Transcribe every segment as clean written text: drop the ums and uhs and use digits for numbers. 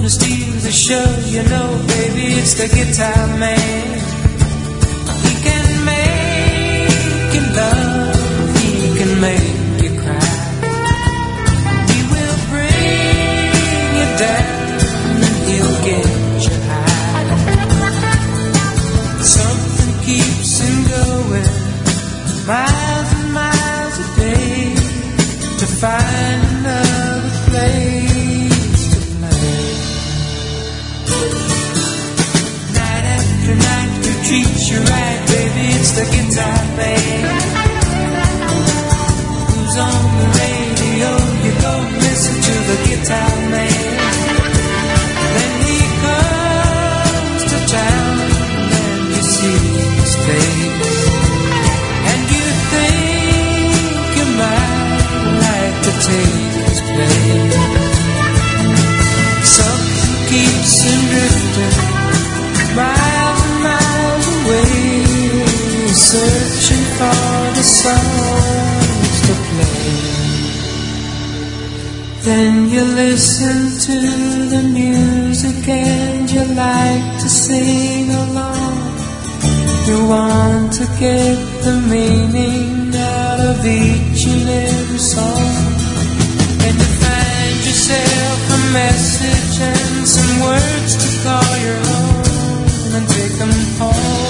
to steal the show. You know, baby, it's the guitar man. He can make you love, he can make you cry. He will bring you down and he'll get you high. Something keeps him going, miles and miles a day, to find another place to play. Night after night to treat you right, baby, it's the guitar man. Who's on the radio? You go listen to the guitar man. Then he comes to town and you see his face, and you think you might like to take his place. Something keeps him drifting, miles and miles away, searching for the songs to play. Then you listen to the music and you like to sing along. You want to get the meaning out of each and every song. And you find yourself a message and some words to call your own and take them home.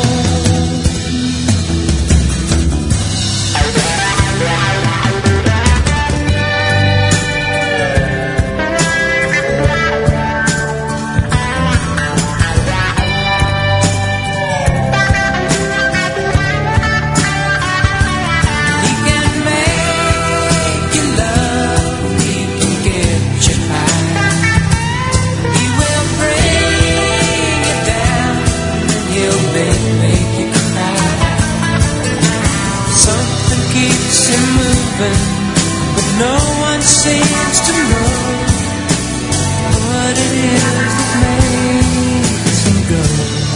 But no one seems to know what it is that makes him go.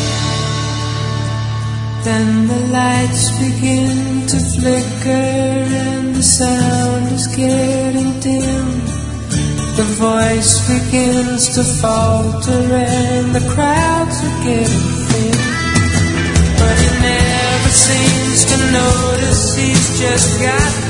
Then the lights begin to flicker and the sound is getting dim. The voice begins to falter and the crowds are getting thin. But he never seems to notice he's just got